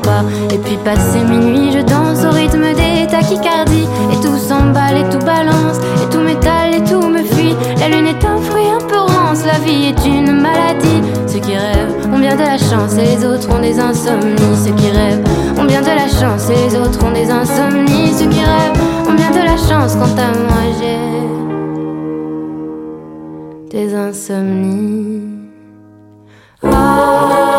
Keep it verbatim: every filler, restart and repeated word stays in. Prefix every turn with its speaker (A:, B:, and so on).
A: pas. Et puis passé minuit, je danse au rythme des tachycardies. Et tout s'emballe et tout balance, et tout m'étale et tout me fuit. La lune est un fruit un peu rance, la vie est une maladie. Ceux qui rêvent ont bien de la chance et les autres ont des insomnies. Ceux qui rêvent ont bien de la chance et les autres ont des insomnies. Ceux qui rêvent ont bien de la chance, quant à moi j'ai des insomnies. Oh.